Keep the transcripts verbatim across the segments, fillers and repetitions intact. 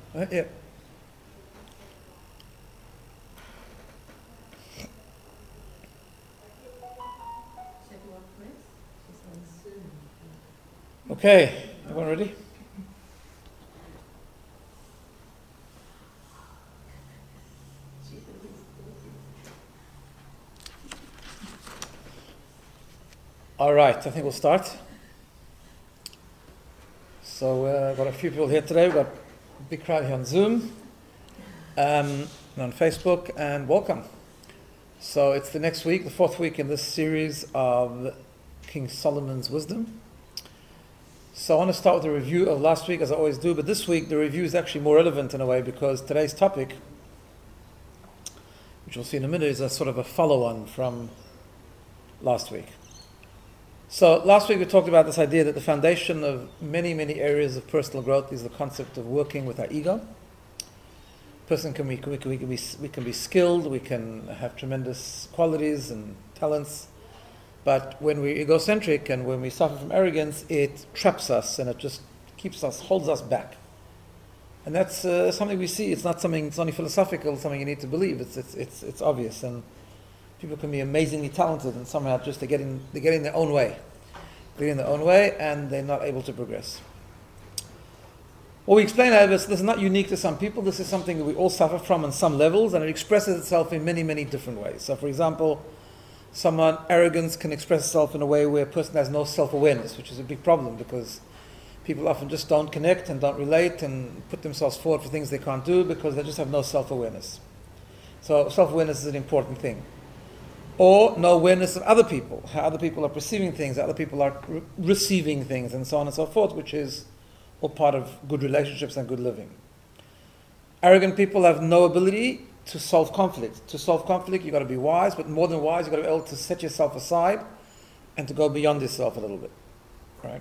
Uh, yeah. Okay, everyone ready? All right, I think we'll start. So uh, I've got a few people here today. We've got a big crowd here on Zoom um, and on Facebook, and welcome. So it's the next week, the fourth week in this series of King Solomon's Wisdom. So I want to start with a review of last week, as I always do, but this week the review is actually more relevant in a way because today's topic, which we'll see in a minute, is a sort of a follow-on from last week. So last week we talked about this idea that the foundation of many, many areas of personal growth is the concept of working with our ego. Person can be, we can, we can be, we can be skilled, we can have tremendous qualities and talents, but when we're egocentric and when we suffer from arrogance, it traps us and it just keeps us, holds us back. And that's uh, something we see. It's not something, it's only philosophical, it's something you need to believe. It's, it's, it's, it's obvious. And people can be amazingly talented and somehow just they get in, they get in their own way. They get in their own way and they're not able to progress. What we explain, however, is this is not unique to some people. This is something that we all suffer from on some levels, and it expresses itself in many, many different ways. So, for example, someone arrogance can express itself in a way where a person has no self-awareness, which is a big problem because people often just don't connect and don't relate and put themselves forward for things they can't do because they just have no self-awareness. So self-awareness is an important thing. Or no awareness of other people, how other people are perceiving things, how other people are re- receiving things, and so on and so forth, which is all part of good relationships and good living. Arrogant people have no ability to solve conflict. To solve conflict, you've got to be wise, but more than wise, you've got to be able to set yourself aside and to go beyond yourself a little bit. Right?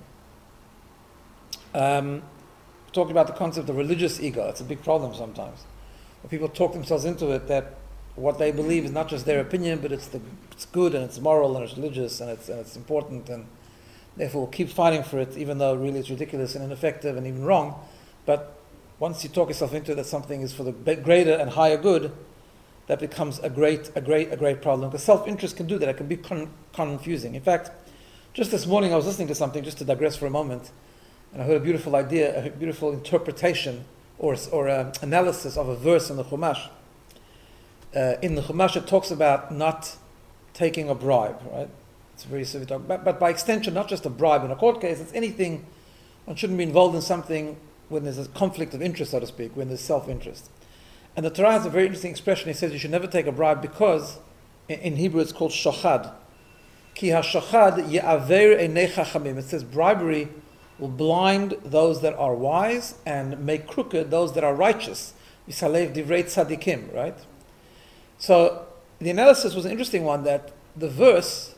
Um, talking about the concept of religious ego, it's a big problem sometimes. When people talk themselves into it, that what they believe is not just their opinion, but it's the it's good and it's moral and it's religious and it's and it's important, and therefore we'll keep fighting for it, even though really it's ridiculous and ineffective and even wrong. But once you talk yourself into it, that something is for the greater and higher good, that becomes a great, a great, a great problem. Because self-interest can do that. It can be con- confusing. In fact, just this morning I was listening to something, just to digress for a moment, and I heard a beautiful idea, a beautiful interpretation or or uh, analysis of a verse in the Chumash. Uh, in the Chumash, it talks about not taking a bribe, right? It's a very severe talk. But, but by extension, not just a bribe in a court case, it's anything. One shouldn't be involved in something when there's a conflict of interest, so to speak, when there's self-interest. And the Torah has a very interesting expression. It says you should never take a bribe because, in, in Hebrew, it's called shochad. Ki ha-shochad ye'aver einei chachamim. It says bribery will blind those that are wise and make crooked those that are righteous. Yisalev divrei tzadikim, right? So the analysis was an interesting one, that the verse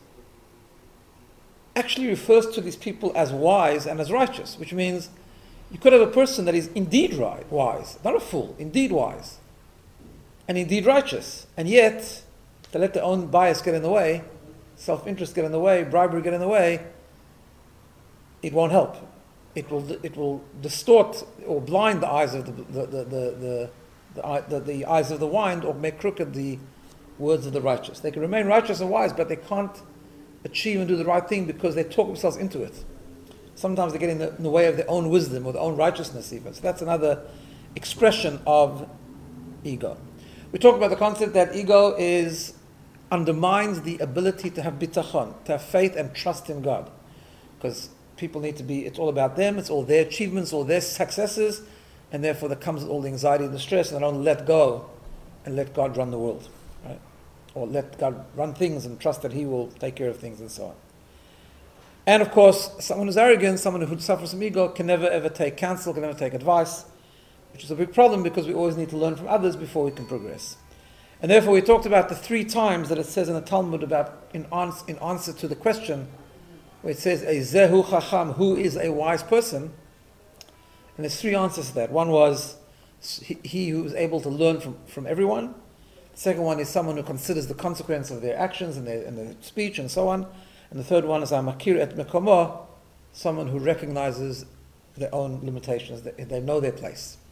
actually refers to these people as wise and as righteous, which means you could have a person that is indeed right, wise, not a fool, indeed wise, and indeed righteous, and yet to let their own bias get in the way, self-interest get in the way, bribery get in the way, it won't help. It will it will distort or blind the eyes of the the the, the, the The, the, the eyes of the blind, or make crooked the words of the righteous. They can remain righteous and wise, but they can't achieve and do the right thing because they talk themselves into it. Sometimes they get in the, in the way of their own wisdom or their own righteousness even. So that's another expression of ego. We talk about the concept that ego is undermines the ability to have bitachon, to have faith and trust in God. Because people need to be, it's all about them, it's all their achievements, all their successes, and therefore there comes all the anxiety and the stress, and they don't let go and let God run the world, right? Or let God run things and trust that He will take care of things and so on. And of course, someone who's arrogant, someone who suffers from ego, can never ever take counsel, can never take advice, which is a big problem because we always need to learn from others before we can progress. And therefore we talked about the three times that it says in the Talmud about, in answer, in answer to the question, where it says, a zehu chacham, who is a wise person? And there's three answers to that. One was he, he who is able to learn from, from everyone. The second one is someone who considers the consequence of their actions and their, and their speech and so on. And the third one is amakir et mekomo, someone who recognizes their own limitations. They, they know their place.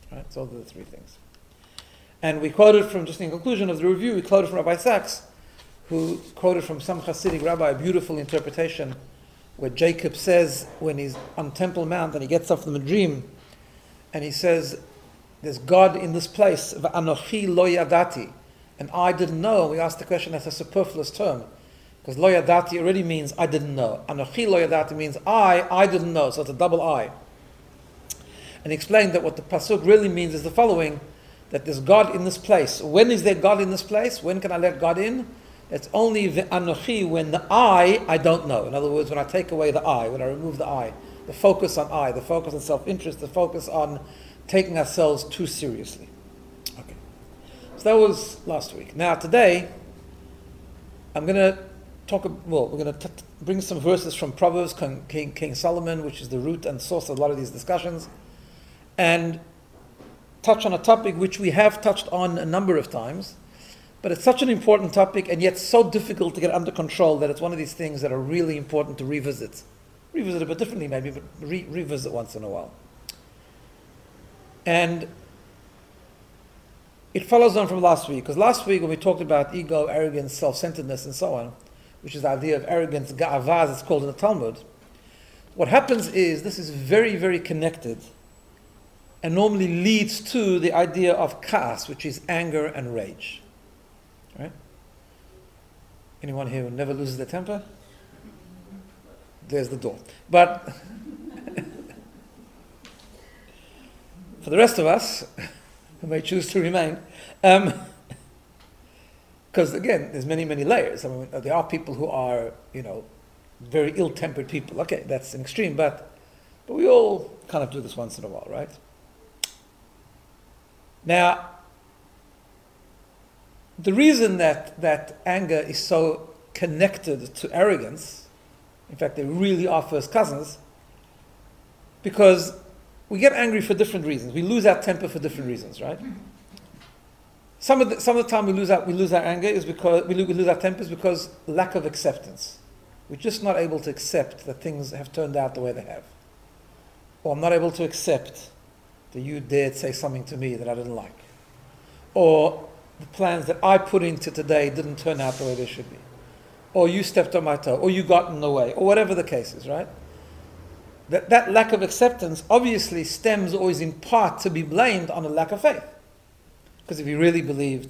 Right? So those are the three things. And we quoted from, just in conclusion of the review, we quoted from Rabbi Sachs, who quoted from some Hasidic rabbi a beautiful interpretation where Jacob says when he's on Temple Mount and he gets up from a dream and he says, there's God in this place, V'anochi lo yadati, and I didn't know. We asked the question, that's a superfluous term, because lo yadati already means I didn't know. Anochi lo yadati means I, I didn't know, so it's a double I. And he explained that what the pasuk really means is the following, that there's God in this place. When is there God in this place? When can I let God in? It's only the anochi, when the I, I don't know. In other words, when I take away the I, when I remove the I, the focus on I, the focus on self-interest, the focus on taking ourselves too seriously. Okay. So that was last week. Now today, I'm going to talk, well, we're going to t- bring some verses from Proverbs, King, King Solomon, which is the root and source of a lot of these discussions, and touch on a topic which we have touched on a number of times, but it's such an important topic and yet so difficult to get under control that it's one of these things that are really important to revisit. Revisit a bit differently maybe, but re- revisit once in a while. And it follows on from last week, because last week when we talked about ego, arrogance, self-centeredness and so on, which is the idea of arrogance, ga'ava, as it's called in the Talmud, what happens is this is very, very connected and normally leads to the idea of ka'as, which is anger and rage. Right? Anyone here who never loses their temper? There's the door. But for the rest of us, who may choose to remain, because um, again, there's many, many layers. I mean, there are people who are, you know, very ill-tempered people. Okay, that's an extreme, but but we all kind of do this once in a while, right? Now, the reason that, that anger is so connected to arrogance, in fact, they really are first cousins, because we get angry for different reasons. We lose our temper for different reasons, right? Some of the, some of the time we lose our, we lose our anger is because, we lose, we lose our tempers because lack of acceptance. We're just not able to accept that things have turned out the way they have. Or I'm not able to accept that you dared say something to me that I didn't like. Or the plans that I put into today didn't turn out the way they should be. Or you stepped on my toe, or you got in the way, or whatever the case is, right? That, that lack of acceptance obviously stems always in part to be blamed on a lack of faith. Because if you really believed,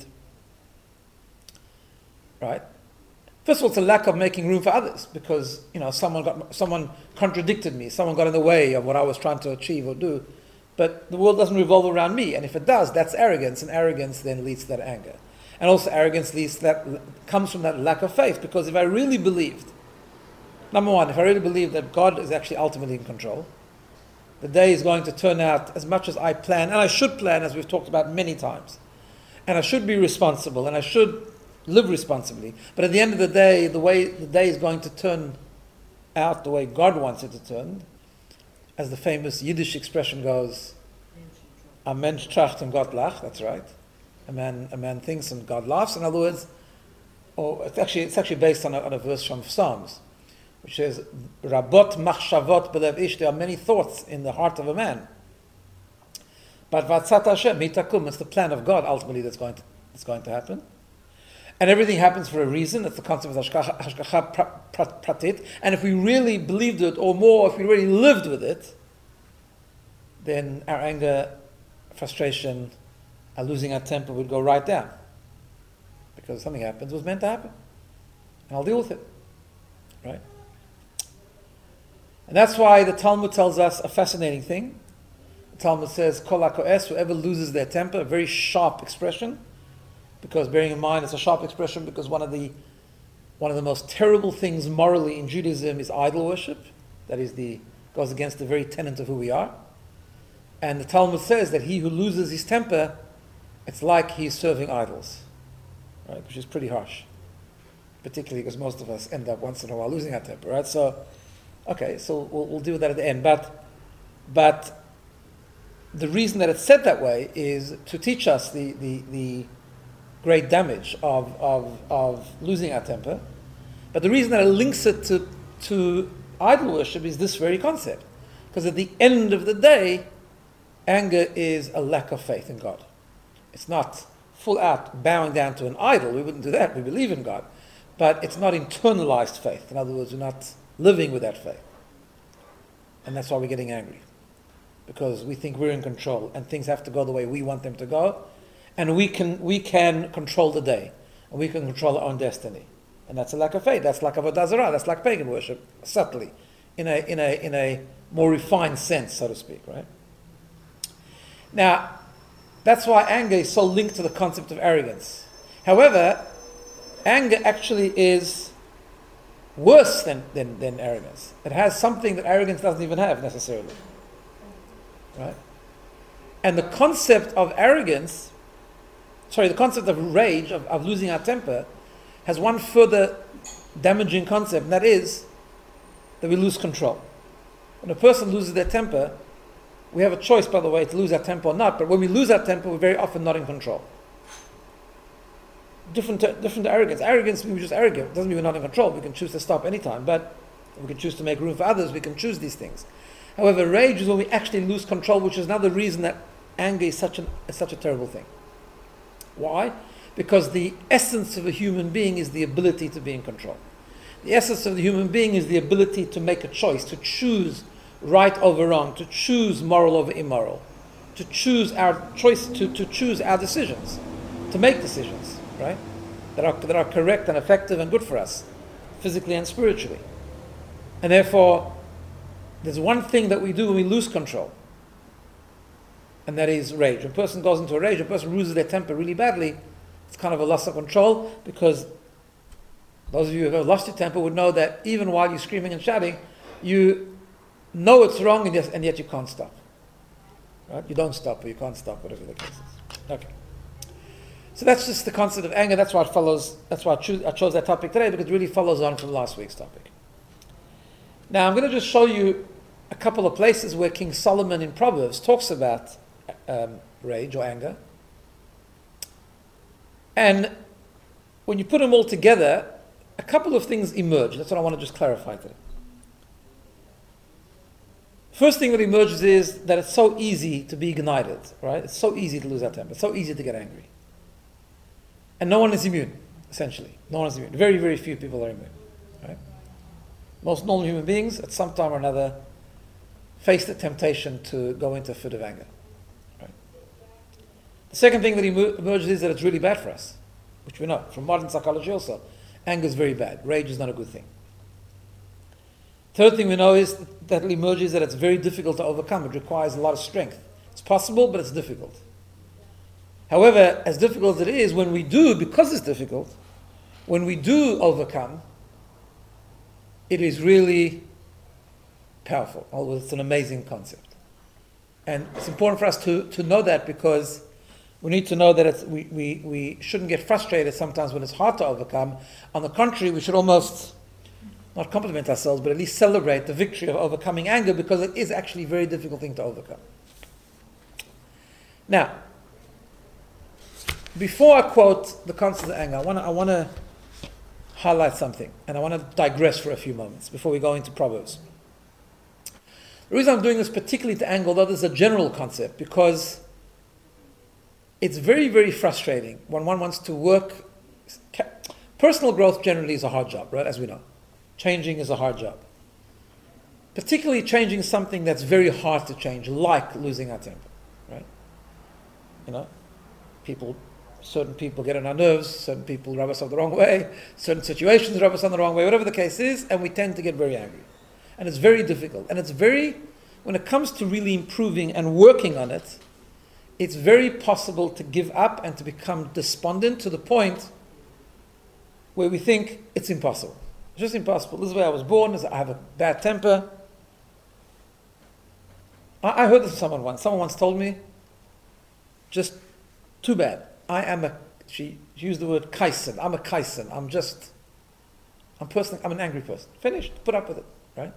right? First of all, it's a lack of making room for others, because, you know, someone got, someone contradicted me, someone got in the way of what I was trying to achieve or do. But the world doesn't revolve around me, and if it does, that's arrogance, and arrogance then leads to that anger. And also arrogance leads to that, comes from that lack of faith, because if I really believed, number one, if I really believe that God is actually ultimately in control, the day is going to turn out as much as I plan, and I should plan, as we've talked about many times, and I should be responsible, and I should live responsibly, but at the end of the day, the way the day is going to turn out the way God wants it to turn, as the famous Yiddish expression goes, a Mensch tracht und Gott lacht, that's right. A man, a man thinks and God laughs. In other words, or it's actually, it's actually based on a, on a verse from Psalms, which says, Rabot machshavot belev ish, there are many thoughts in the heart of a man. But vatzat Hashem, mitakum, it's the plan of God ultimately that's going to, that's going to happen. And everything happens for a reason. That's the concept of hashgacha pratit. And if we really believed it, or more, if we really lived with it, then our anger, frustration, our losing our temper would go right down. Because something happens, it was meant to happen. And I'll deal with it. Right? And that's why the Talmud tells us a fascinating thing. The Talmud says, Kol hako'es, whoever loses their temper, a very sharp expression. Because bearing in mind, it's a sharp expression because one of the one of the most terrible things morally in Judaism is idol worship. That is the goes against the very tenet of who we are. And the Talmud says that he who loses his temper, it's like he's serving idols, right? Which is pretty harsh, particularly because most of us end up once in a while losing our temper, right? So, okay, so we'll, we'll deal with that at the end. But, but the reason that it's said that way is to teach us the the the great damage of, of, of losing our temper. But the reason that it links it to, to idol worship is this very concept. Because at the end of the day, anger is a lack of faith in God. It's not full out bowing down to an idol. We wouldn't do that. We believe in God. But it's not internalized faith. In other words, we're not living with that faith. And that's why we're getting angry. Because we think we're in control and things have to go the way we want them to go. And we can we can control the day. And we can control our own destiny. And that's a lack of faith. That's like Avodah Zarah. That's like pagan worship, subtly. In a, in a, in a more refined sense, so to speak, right? Now, that's why anger is so linked to the concept of arrogance. However, anger actually is worse than, than, than arrogance. It has something that arrogance doesn't even have necessarily. Right? And the concept of arrogance, sorry, the concept of rage, of, of losing our temper, has one further damaging concept, and that is that we lose control. When a person loses their temper, we have a choice, by the way, to lose our temper or not, but when we lose our temper, we're very often not in control. Different to, different to arrogance. Arrogance, we're just arrogant. It doesn't mean we're not in control. We can choose to stop anytime, but we can choose to make room for others. We can choose these things. However, rage is when we actually lose control, which is another reason that anger is such, an, is such a terrible thing. Why? Because the essence of a human being is the ability to be in control. The essence of the human being is the ability to make a choice, to choose right over wrong, to choose moral over immoral, to choose our choice, to, to choose our decisions, to make decisions, right? That are, that are correct and effective and good for us, physically and spiritually. And therefore, there's one thing that we do when we lose control, and that is rage. When a person goes into a rage, a person loses their temper really badly, it's kind of a loss of control, because those of you who have ever lost your temper would know that even while you're screaming and shouting, you know it's wrong, and yet, and yet you can't stop. Right? You don't stop, or you can't stop, whatever the case is. Okay. So that's just the concept of anger. That's why it follows. That's why I, choose, I chose that topic today, because it really follows on from last week's topic. Now I'm going to just show you a couple of places where King Solomon in Proverbs talks about um, rage or anger. And when you put them all together, a couple of things emerge. That's what I want to just clarify today. First thing that emerges is that it's so easy to be ignited, right? It's so easy to lose our temper. It's so easy to get angry. And no one is immune, essentially. No one is immune. Very, very few people are immune, right? Most normal human beings, at some time or another, face the temptation to go into a fit of anger. Right? The second thing that emerges is that it's really bad for us, which we know from modern psychology also. Anger is very bad. Rage is not a good thing. Third thing we know is that it emerges that it's very difficult to overcome. It requires a lot of strength. It's possible, but it's difficult. However, as difficult as it is, when we do, because it's difficult, when we do overcome, it is really powerful. Although it's an amazing concept. And it's important for us to, to know that, because we need to know that it's, we, we, we shouldn't get frustrated sometimes when it's hard to overcome. On the contrary, we should almost not compliment ourselves, but at least celebrate the victory of overcoming anger, because it is actually a very difficult thing to overcome. Now, before I quote the concept of anger, I want to I want to highlight something, and I want to digress for a few moments before we go into Proverbs. The reason I'm doing this particularly to anger, although this is a general concept, because it's very, very frustrating when one wants to work. Personal growth generally is a hard job, right? As we know. Changing is a hard job. Particularly changing something that's very hard to change, like losing our temper, right? You know, people, certain people get on our nerves, certain people rub us up the wrong way, certain situations rub us on the wrong way, whatever the case is, and we tend to get very angry. And it's very difficult. And it's very, when it comes to really improving and working on it, it's very possible to give up and to become despondent to the point where we think it's impossible. It's just impossible. This is the way I was born. I have a bad temper. I, I heard this from someone once. Someone once told me, just too bad. I am a, she used the word kaisen. I'm a kaisen. I'm just, I'm person, I'm an angry person. Finished. Put up with it, right?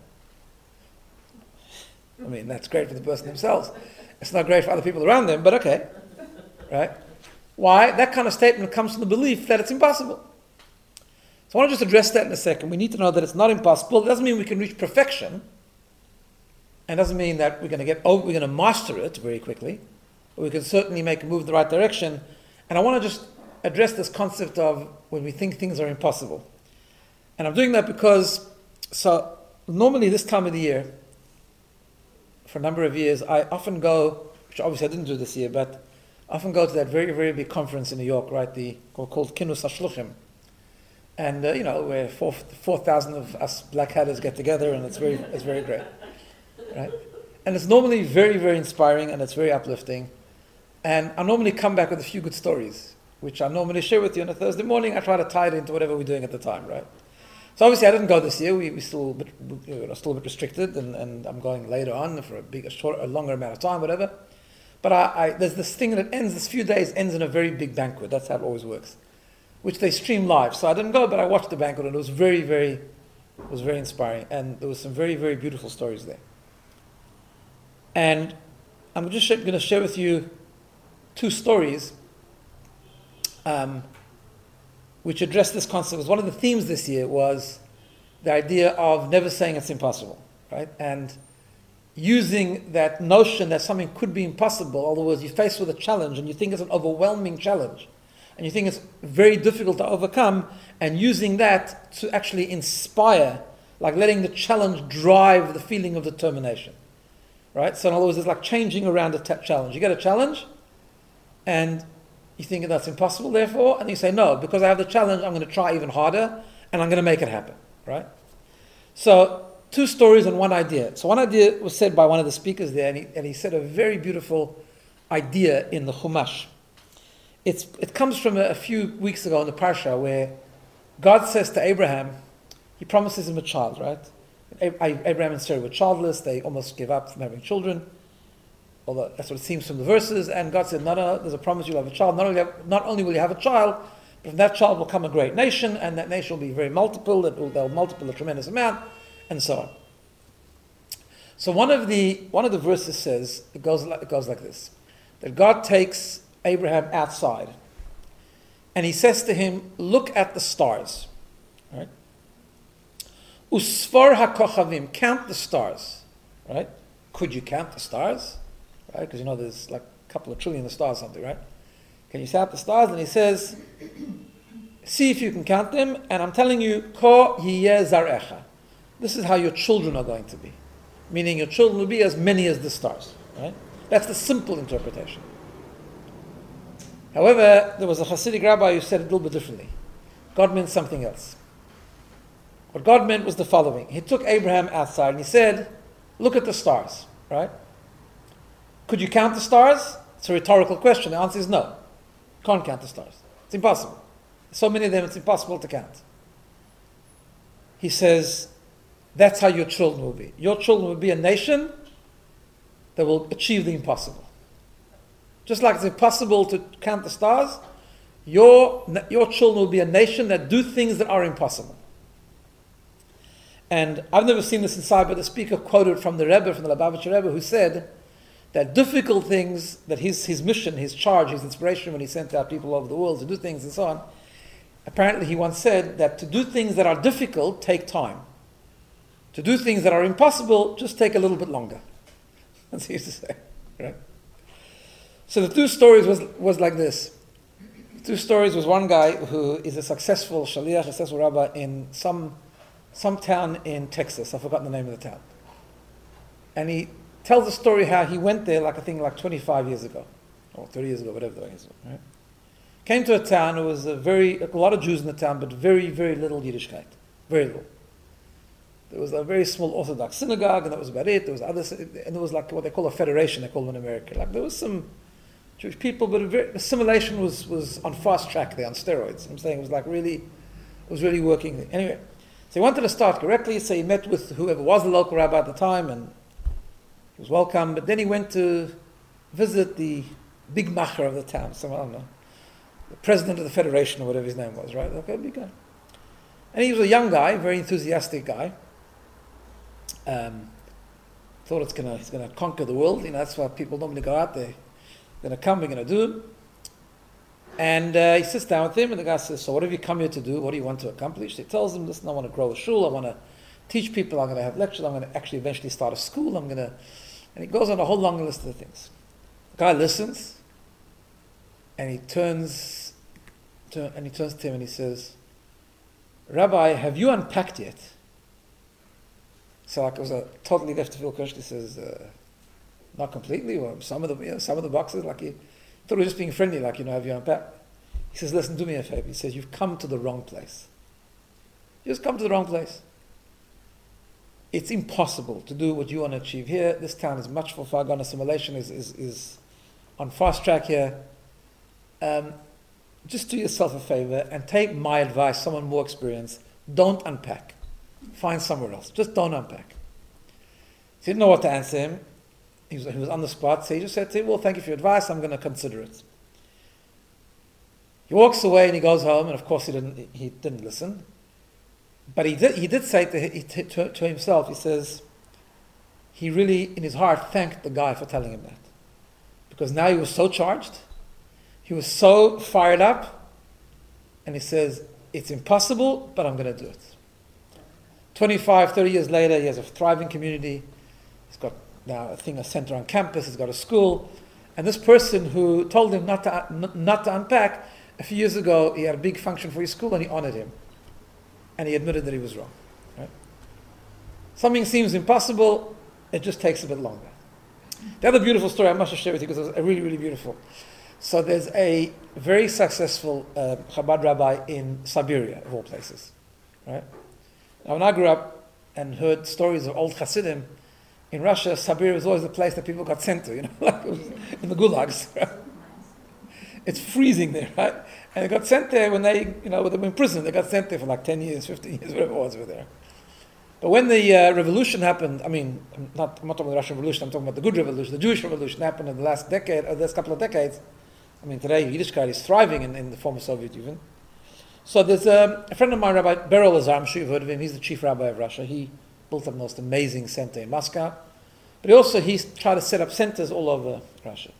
I mean, that's great for the person themselves. It's not great for other people around them, but okay, right? Why? That kind of statement comes from the belief that it's impossible. So I want to just address that in a second. We need to know that it's not impossible. It doesn't mean we can reach perfection. And it doesn't mean that we're going to get over, we're going to master it very quickly, but we can certainly make a move in the right direction. And I want to just address this concept of when we think things are impossible. And I'm doing that because, so normally this time of the year, for a number of years, I often go, which obviously I didn't do this year, but I often go to that very, very big conference in New York, right, the called Kinus HaShluchim. And, uh, you know, where four thousand of us black hatters get together, and it's very, it's very great, right? And it's normally very, very inspiring, and it's very uplifting. And I normally come back with a few good stories, which I normally share with you on a Thursday morning. I try to tie it into whatever we're doing at the time, right? So obviously I didn't go this year. We we still a bit, you know, still a bit restricted, and, and I'm going later on for a big, a short, a longer amount of time, whatever. But I, I there's this thing that ends. This few days ends in a very big banquet. That's how it always works, which they stream live. So I didn't go, but I watched the banquet, and it was very, very, it was very inspiring, and there was some very, very beautiful stories there. And I'm just going to share with you two stories. Um, which addressed this concept. Because one of the themes this year was the idea of never saying it's impossible, right? And using that notion that something could be impossible, in other words, you're faced with a challenge and you think it's an overwhelming challenge, and you think it's very difficult to overcome, and using that to actually inspire, like letting the challenge drive the feeling of determination, right? So in other words, it's like changing around a t- challenge. You get a challenge, and you think that's impossible, therefore, and you say, no, because I have the challenge, I'm going to try even harder, and I'm going to make it happen, right? So, two stories and one idea. So one idea was said by one of the speakers there, and he, and he said a very beautiful idea in the Chumash. It's, it comes from a, a few weeks ago in the Parsha, where God says to Abraham, he promises him a child, right? Abraham and Sarah were childless, they almost gave up from having children. Although that's what it seems from the verses, and God said, no, no, there's a promise you'll have a child. Not only, have, not only will you have a child, but from that child will come a great nation, and that nation will be very multiple, that will, they'll multiple a tremendous amount, and so on. So one of the one of the verses says, it goes like, it goes like this, that God takes Abraham outside, and he says to him, look at the stars, right? Usfar hakochavim, count the stars, right? Could you count the stars? Right? Because you know there's like a couple of trillion of stars or something, right? Can you count the stars? And he says, see if you can count them, and I'm telling you, ko yiyeh zarecha. This is how your children are going to be. Meaning your children will be as many as the stars, right? That's the simple interpretation. However, there was a Hasidic rabbi who said it a little bit differently. God meant something else. What God meant was the following. He took Abraham outside and he said, look at the stars, right? Could you count the stars? It's a rhetorical question. The answer is no. You can't count the stars. It's impossible. So many of them, it's impossible to count. He says, that's how your children will be. Your children will be a nation that will achieve the impossible. Just like it's impossible to count the stars, your, your children will be a nation that do things that are impossible. And I've never seen this inside, but the speaker quoted from the Rebbe, from the Lubavitcher Rebbe, who said that difficult things, that his, his mission, his charge, his inspiration when he sent out people all over the world to do things and so on, apparently he once said that to do things that are difficult take time. To do things that are impossible just take a little bit longer. That's what he used to say, right? So the two stories was, was like this. The two stories was one guy who is a successful shaliach, a successful rabbi in some some town in Texas. I've forgotten the name of the town. And he tells the story how he went there, like I think like twenty-five years ago, or thirty years ago, whatever that is. Right? Came to a town. There was a very a lot of Jews in the town, but very very little Yiddishkeit, very little. There was a very small Orthodox synagogue, and that was about it. There was other, and there was like what they call a federation. They call them in America. Like there was some Jewish people, but very, assimilation was was on fast track there, on steroids. I'm saying it was like really, it was really working there. Anyway, so he wanted to start correctly. So he met with whoever was the local rabbi at the time, and he was welcome. But then he went to visit the big macher of the town. So I don't know, the president of the federation or whatever his name was. Right? Okay, big guy. And he was a young guy, very enthusiastic guy. Um, thought it's gonna, he's going to conquer the world. You know, that's why people normally go out there. They're going to come, we're going to do it. And uh, he sits down with him, and the guy says, so what have you come here to do? What do you want to accomplish? He tells him, listen, I want to grow a shul, I want to teach people, I'm going to have lectures, I'm going to actually eventually start a school, I'm going to... And he goes on a whole long list of things. The guy listens, and he turns, turn, and he turns to him and he says, Rabbi, have you unpacked yet? So like it was a totally left field question. He says, uh, not completely, or some of the you know, some of the boxes, like he thought he was just being friendly, like, you know, have you unpacked? He says, listen, do me a favor. He says, you've come to the wrong place. You just come to the wrong place. It's impossible to do what you want to achieve here. This town is much for far gone. Assimilation is, is, is on fast track here. Um, just do yourself a favor and take my advice, someone more experienced. Don't unpack. Find somewhere else. Just don't unpack. He didn't know what to answer him. He was, he was on the spot, so he just said to him, well, thank you for your advice, I'm going to consider it. He walks away and he goes home, and of course he didn't, he didn't listen. But he did, he did say to, to, to himself, he says, he really, in his heart, thanked the guy for telling him that. Because now he was so charged, he was so fired up, and he says, it's impossible, but I'm going to do it. twenty-five, thirty years later, he has a thriving community. He's got now a thing, a center on campus, he's got a school. And this person who told him not to, not to unpack, a few years ago, he had a big function for his school and he honored him. And he admitted that he was wrong. Right? Something seems impossible, it just takes a bit longer. The other beautiful story I must share with you, because it was really, really beautiful. So there's a very successful uh, Chabad rabbi in Siberia, of all places. Right? Now, when I grew up and heard stories of old Hasidim, in Russia, Siberia was always the place that people got sent to, you know, like it was in the gulags. Right? It's freezing there, right? And they got sent there when they, you know, they were in prison. They got sent there for like ten years, fifteen years, whatever it was over there. But when the uh, revolution happened, I mean, I'm not, I'm not talking about the Russian Revolution, I'm talking about the good revolution, the Jewish revolution happened in the last decade, or the last couple of decades. I mean, today Yiddishkeit is thriving in, in the former Soviet Union. So there's um, a friend of mine, Rabbi Berel Lazar, I'm sure you've heard of him, he's the chief rabbi of Russia. He built up the most amazing center in Moscow. But he also, he's tried to set up centers all over Russia.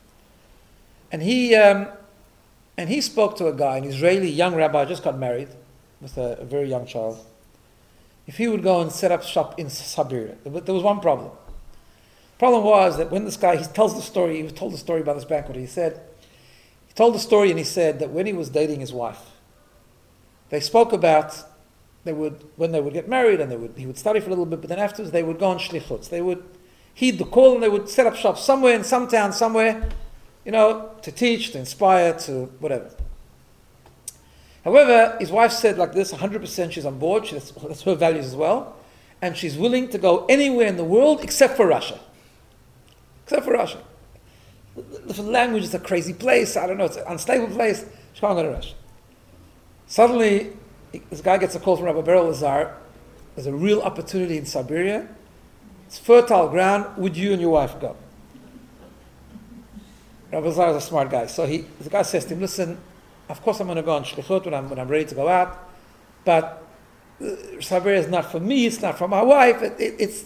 And he, um, and he spoke to a guy, an Israeli young rabbi, just got married with a, a very young child. If he would go and set up shop in Siberia, there was one problem. The problem was that when this guy, he tells the story, he was told the story about this banquet, he said, he told the story and he said that when he was dating his wife, they spoke about, they would, when they would get married and they would, he would study for a little bit, but then afterwards they would go on shlichutz. They would heed the call and they would set up shop somewhere in some town, somewhere, you know, to teach, to inspire, to whatever. However, his wife said like this, one hundred percent she's on board, she, that's, that's her values as well, and she's willing to go anywhere in the world except for Russia. Except for Russia. The, the language is a crazy place, I don't know, it's an unstable place, she can't go to Russia. Suddenly, this guy gets a call from Rabbi Berel Lazar, there's a real opportunity in Siberia, it's fertile ground, would you and your wife go? Rabbi Lazar is a smart guy, so he, the guy says to him, listen, of course I'm going to go on shlichut when I'm, when I'm ready to go out, but uh, Siberia is not for me, it's not for my wife, it, it, it's...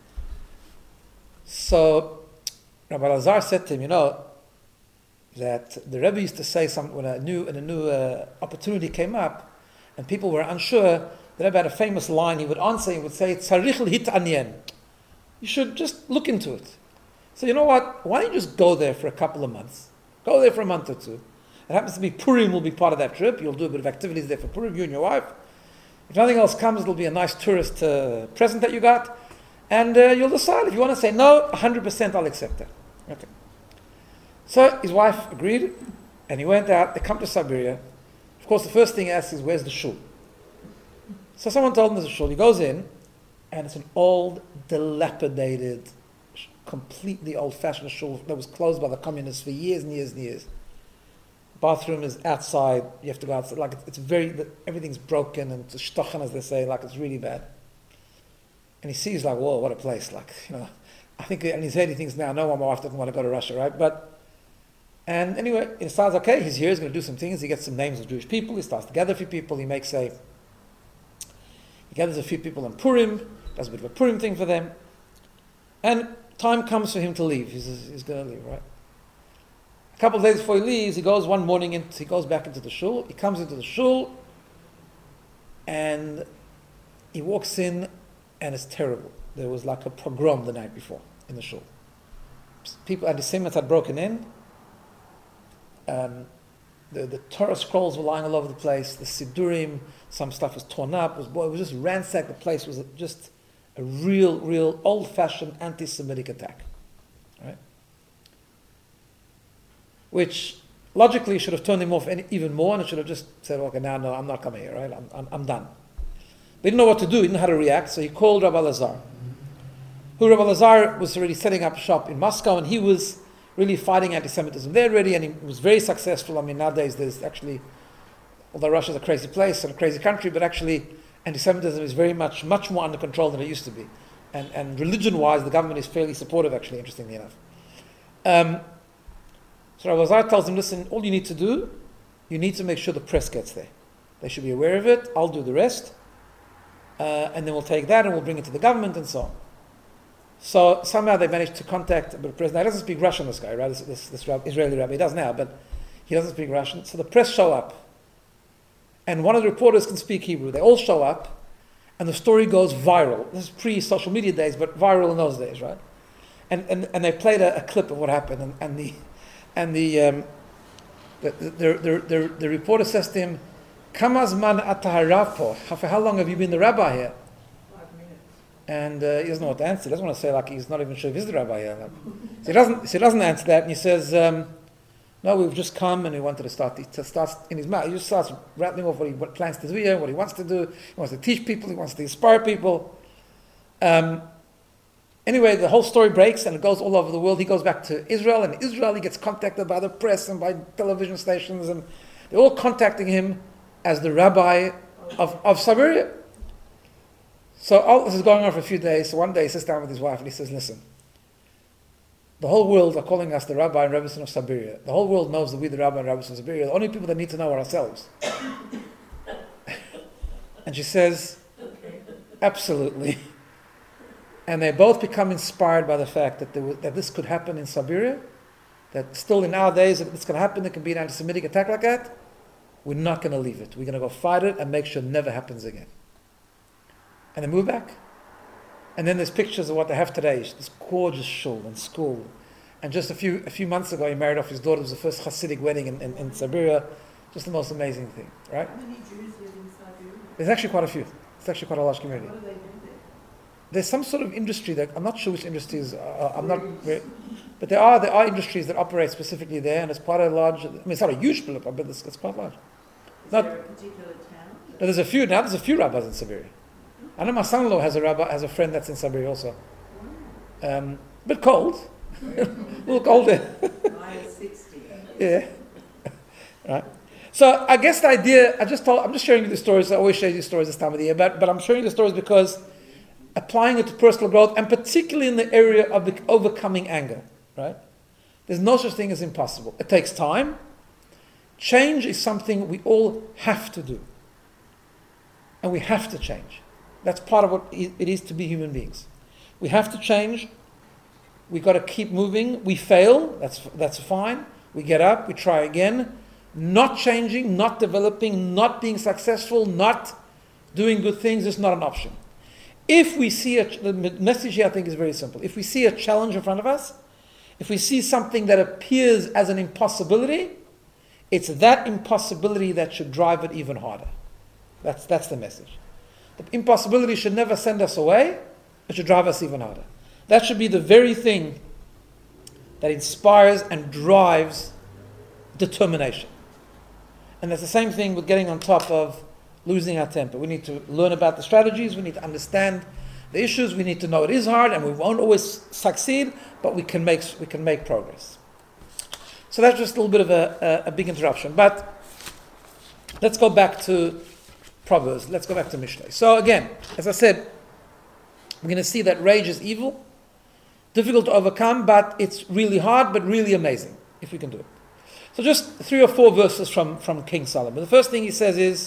So Rabbi Lazar said to him, you know, that the Rebbe used to say some, when a new, when a new uh, opportunity came up, and people were unsure, the Rebbe had a famous line, he would answer, he would say, Tzarich l'hit'anyen. You should just look into it. So you know what, why don't you just go there for a couple of months? Go there for a month or two. It happens to be Purim will be part of that trip. You'll do a bit of activities there for Purim, you and your wife. If nothing else comes, it'll be a nice tourist uh, present that you got. And uh, you'll decide if you want to say no, one hundred percent I'll accept that. Okay. So his wife agreed, and he went out. They come to Siberia. Of course, the first thing he asks is, where's the shul? So someone told him there's a shul. He goes in, and it's an old, dilapidated, completely old-fashioned shul that was closed by the communists for years and years and years. Bathroom is outside, you have to go outside, like it's, it's very, everything's broken and it's shtochen, as they say, like it's really bad. And he sees like, whoa, what a place, like, you know, I think in his head he thinks, now no one more doesn't want to go to Russia, right? But, and anyway, he decides, okay, he's here, he's going to do some things, he gets some names of Jewish people, he starts to gather a few people, he makes a, he gathers a few people on Purim, does a bit of a Purim thing for them, and time comes for him to leave, he's, he's going to leave, right? A couple of days before he leaves, he goes one morning, and he goes back into the shul. He comes into the shul, and he walks in, and it's terrible. There was like a pogrom the night before in the shul. People, anti-Semites had broken in. Um, the, the Torah scrolls were lying all over the place. The Sidurim, some stuff was torn up. It was, boy, it was just ransacked. The place was just a real, real old-fashioned anti-Semitic attack. Right? Which logically should have turned him off any, even more, and it should have just said, okay, now, no, I'm not coming here, right? I'm, I'm, I'm done. They didn't know what to do, he didn't know how to react, so he called Rabbi Lazar, who Rabbi Lazar was already setting up shop in Moscow, and he was really fighting anti-Semitism there already, and he was very successful. I mean, nowadays there's actually, although Russia's a crazy place and a crazy country, but actually anti-Semitism is very much, much more under control than it used to be. And, and religion-wise, the government is fairly supportive, actually, interestingly enough. Um, so Rabbi Lazar tells him, listen, all you need to do, you need to make sure the press gets there. They should be aware of it, I'll do the rest. Uh, and then we'll take that and we'll bring it to the government and so on. So somehow they managed to contact the president. Now, he doesn't speak Russian, this guy, right? This, this, this Israeli rabbi. He does now, but he doesn't speak Russian. So the press show up. And one of the reporters can speak Hebrew. They all show up, and the story goes viral. This is pre-social media days, but viral in those days, right? And and, and they played a, a clip of what happened, and, and the and the, um, the, the, the, the, the reporter says to him, Kamazman ataharapo, for how long have you been the rabbi here? Five minutes. And uh, he doesn't know what to answer. He doesn't want to say like he's not even sure if he's the rabbi here. So he doesn't, so he doesn't answer that, and he says, um, no, we've just come and we wanted to start, to start in his mouth. He just starts rattling off what he what plans to do here, what he wants to do. He wants to teach people, he wants to inspire people. Um, anyway, the whole story breaks and it goes all over the world. He goes back to Israel, and in Israel he gets contacted by the press and by television stations, and they're all contacting him as the rabbi of, of Siberia. So all this is going on for a few days. So one day he sits down with his wife and he says, listen, the whole world are calling us the rabbi and rebbetzin of Siberia. The whole world knows that we're the rabbi and rebbetzin of Siberia. The only people that need to know are ourselves. And she says, absolutely. And they both become inspired by the fact that, there was, that this could happen in Siberia, that still in our days, if this can happen, there can be an anti-Semitic attack like that. We're not going to leave it. We're going to go fight it and make sure it never happens again. And they move back. And then there's pictures of what they have today. This gorgeous shul and school. And just a few a few months ago, he married off his daughter. It was the first Hasidic wedding in, in, in Siberia. Just the most amazing thing, right? How many Jews live in Siberia? There's actually quite a few. It's actually quite a large community. What do they do there? There's some sort of industry that, I'm not sure which industries, uh, I'm not, very, but there are there are industries that operate specifically there, and it's quite a large, I mean, it's not a huge split, but it's, it's quite large. Is Not, there a particular town? no, there's a few now. There's a few rabbis in Siberia. I know my son-in-law has a rabbi, has a friend that's in Siberia also. Um, but cold, a little colder. minus sixty. Yeah, right. So I guess the idea, I just told, I'm just sharing you the stories. I always share these stories this time of the year, but but I'm sharing the stories because applying it to personal growth, and particularly in the area of the overcoming anger, right? There's no such thing as impossible. It takes time. Change is something we all have to do. And we have to change. That's part of what it is to be human beings. We have to change. We've got to keep moving. We fail. That's, that's fine. We get up. We try again. Not changing, not developing, not being successful, not doing good things is not an option. If we see a, the message here I think is very simple. If we see a challenge in front of us, if we see something that appears as an impossibility, it's that impossibility that should drive it even harder. That's, that's the message. The impossibility should never send us away. It should drive us even harder. That should be the very thing that inspires and drives determination. And that's the same thing with getting on top of losing our temper. We need to learn about the strategies. We need to understand the issues. We need to know it is hard and we won't always succeed, but we can make, we can make progress. So that's just a little bit of a, a, a big interruption. But let's go back to Proverbs. Let's go back to Mishlei. So again, as I said, we're going to see that rage is evil, difficult to overcome, but it's really hard, but really amazing if we can do it. So just three or four verses from, from King Solomon. The first thing he says is,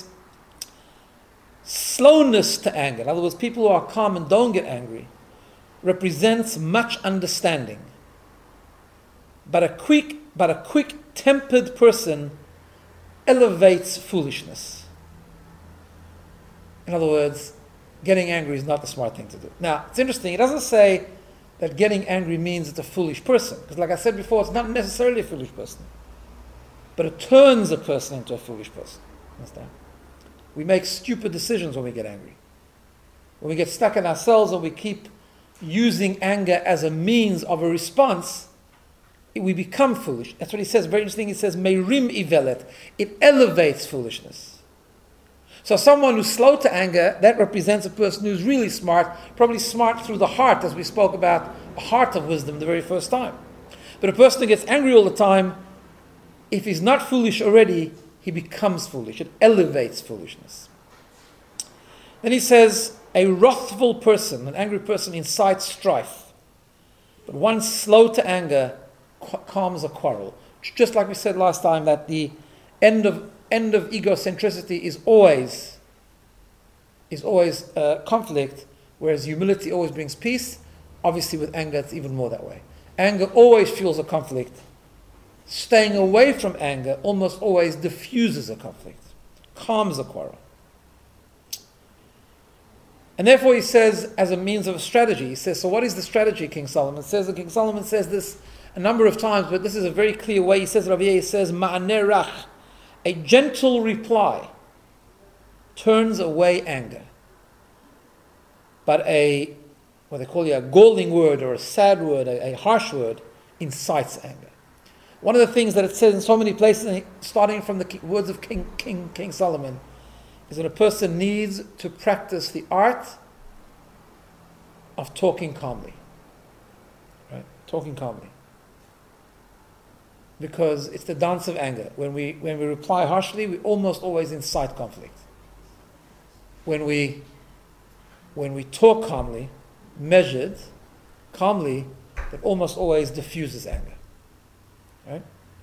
slowness to anger, in other words, people who are calm and don't get angry, represents much understanding. But a quick, but a quick-tempered person elevates foolishness. In other words, getting angry is not the smart thing to do. Now, it's interesting. It doesn't say that getting angry means it's a foolish person. Because like I said before, it's not necessarily a foolish person. But it turns a person into a foolish person. Understand? We make stupid decisions when we get angry. When we get stuck in ourselves and we keep using anger as a means of a response, we become foolish. That's what he says. Very interesting. He says, Meirim ivelet. It elevates foolishness. So someone who's slow to anger, that represents a person who's really smart, probably smart through the heart, as we spoke about a heart of wisdom the very first time. But a person who gets angry all the time, if he's not foolish already, he becomes foolish. It elevates foolishness. Then he says, a wrathful person, an angry person, incites strife. But one slow to anger calms a quarrel. Just like we said last time, that the end of end of egocentricity is always is always uh, conflict, whereas humility always brings peace. Obviously with anger it's even more that way. Anger always fuels a conflict. Staying away from anger almost always diffuses a conflict, calms a quarrel. And therefore he says, as a means of a strategy, he says, so what is the strategy, King Solomon says? And King Solomon says this a number of times, but this is a very clear way. He says, Rabbi Yehuda, he says, Ma'aneh rach, a gentle reply turns away anger. But a, what they call it, a galling word or a sad word, a, a harsh word, incites anger. One of the things that it says in so many places, starting from the words of King, King, King Solomon, is that a person needs to practice the art of talking calmly. Right? Talking calmly. Because it's the dance of anger. When we when we reply harshly, we almost always incite conflict. When we when we talk calmly, measured, calmly, that almost always diffuses anger. Right?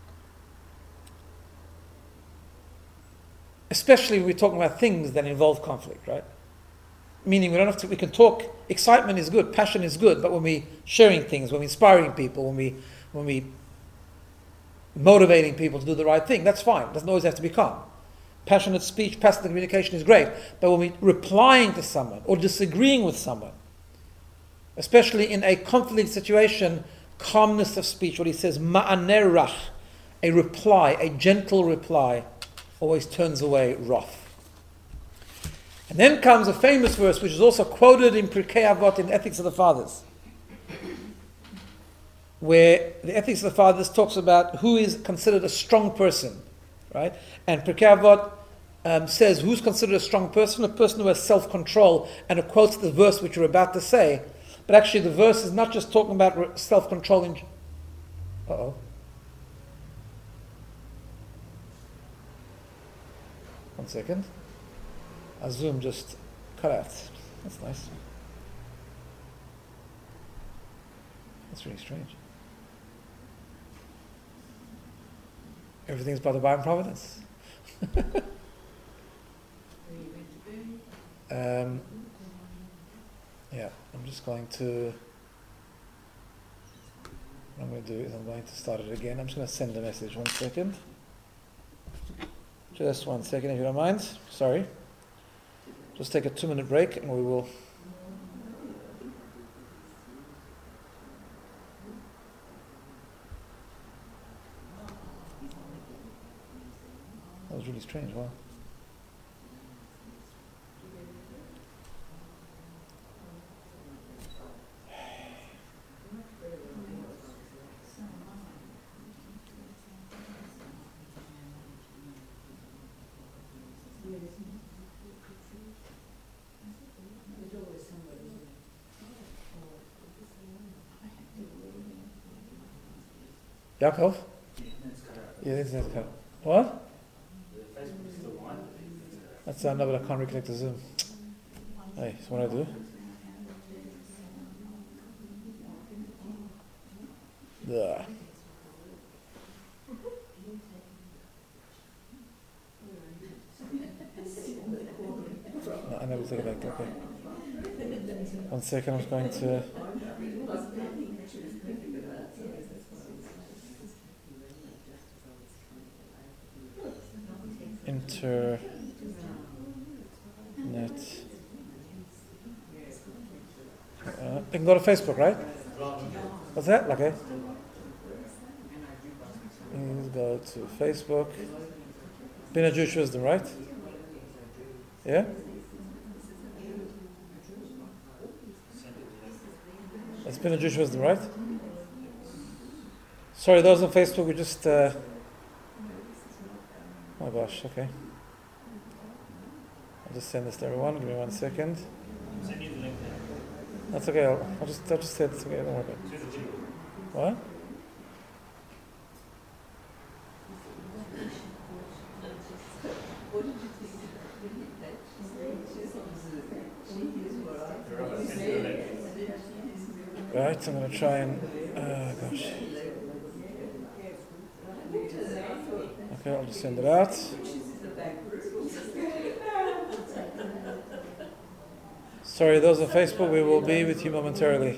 Especially when we're talking about things that involve conflict, right? Meaning we don't have to, we can talk, excitement is good, passion is good, but when we're sharing things, when we're inspiring people, when we when we motivating people to do the right thing, that's fine. It doesn't always have to be calm. Passionate speech, passionate communication is great. But when we're replying to someone or disagreeing with someone, especially in a conflict situation, calmness of speech, what he says, ma'aneh rach, a reply, a gentle reply, always turns away wrath. And then comes a famous verse, which is also quoted in Pirkei Avot in Ethics of the Fathers, where the Ethics of the Fathers talks about who is considered a strong person, right? And Pirkei Avot um, says who's considered a strong person? A person who has self-control, and it quotes the verse which you're about to say. But actually the verse is not just talking about self-control in... Uh-oh. One second. Our Zoom just cut out. That's nice. That's really strange. Everything's by divine providence. um, yeah, I'm just going to, what I'm going to do is I'm going to start it again. I'm just going to send a message. One second. Just one second, if you don't mind. Sorry. Just take a two minute break and we will... That was really strange, wow. Yaakov? Yeah, the internet's cut. What? That's uh, no, but I can't reconnect the Zoom. Hey, so what do I do? Ugh. No, I never take it back. Okay. One second, I'm just going to. Internet can go to Facebook, right? What's that? Okay. Please go to Facebook. Bina Jewish Wisdom, right? Yeah? That's Bina Jewish Wisdom, right? Sorry, those on Facebook, we just... Uh, oh gosh, okay. I'll just send this to everyone. Give me one second. That's okay. I'll, I'll just I'll just say it's okay. Don't worry about it. What? Right, I'm going to try and... Uh, gosh. Okay, I'll just send it out. Sorry, those on Facebook, we will be with you momentarily.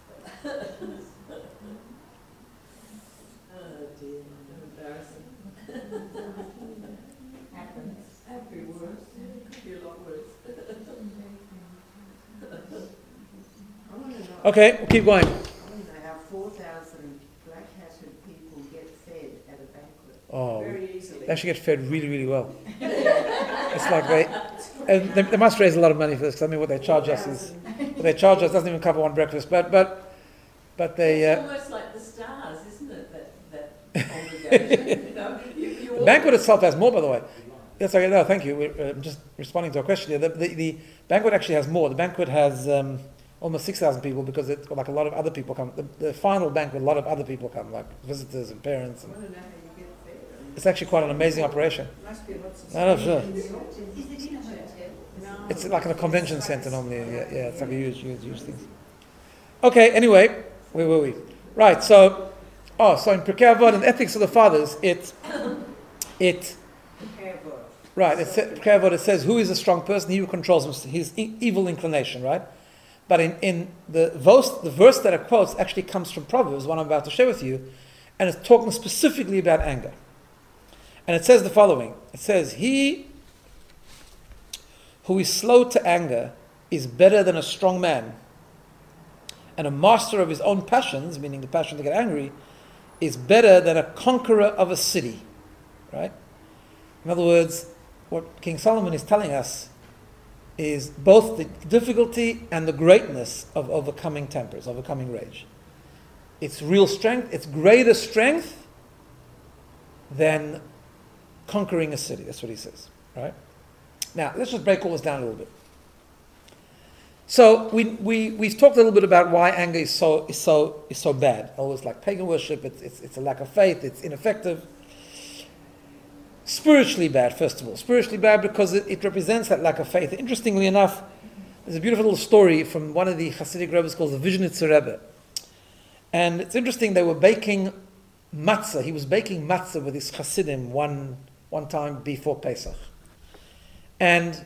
Okay, we'll keep going. How four thousand black-hatted people get fed at a banquet. Oh, Very easily. they actually get fed really, really well. It's like they, and they, they must raise a lot of money for this, because I mean what they charge us is, what they charge us doesn't even cover one breakfast, but, but, but they... It's Uh, almost like the stars, isn't it, that, that congregation? You know, you, you the banquet itself has more, by the way. Yes, okay, no, thank you. We're uh, just responding to a question here. The, the, the banquet actually has more. The banquet has um, almost six thousand people, because it, like a lot of other people come. The, the final banquet, a lot of other people come, like visitors and parents. And I don't know how you get fed. I mean, it's actually quite an amazing operation. must be lots of No, no, sure. Is it in a hotel? No. It's like in a convention center normally. Yeah, yeah, it's like a huge, huge, huge thing. Okay, anyway, where were we? Right, so, oh, so in Pirkei Avot, in Ethics of the Fathers, it, it, right, it, sa- Pirkei Avot, it says, who is a strong person? He who controls his, his e- evil inclination, right? But in, in the verse, the verse that it quotes actually comes from Proverbs, one I'm about to share with you, and it's talking specifically about anger. And it says the following. It says, he who is slow to anger is better than a strong man, and a master of his own passions, meaning the passion to get angry, is better than a conqueror of a city. Right? In other words, what King Solomon is telling us is both the difficulty and the greatness of overcoming tempers, overcoming rage. It's real strength, it's greater strength than conquering a city. That's what he says. Right? Now, let's just break all this down a little bit. So we, we, we've talked a little bit about why anger is so, is so, is so bad. Always like pagan worship, it's, it's, it's a lack of faith, it's ineffective. Spiritually bad, first of all. Spiritually bad because it, it represents that lack of faith. Interestingly enough, there's a beautiful little story from one of the Hasidic Rebbes called the Vizhnitzer Rebbe. And it's interesting, they were baking matzah. He was baking matzah with his Hasidim one, one time before Pesach. And